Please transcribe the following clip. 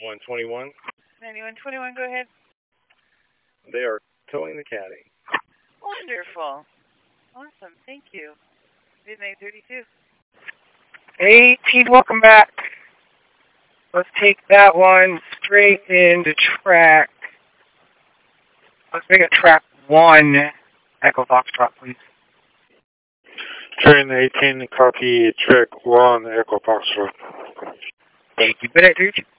9121. 9121, go ahead. They are towing the caddy. Wonderful. Awesome, thank you. Midnight 32. Hey, Pete, welcome back. Let's take that one straight into track. Let's make it track 1, Echo Foxtrot, please. Train 18, copy, track 1, Echo Foxtrot. Thank you. Good night, dude.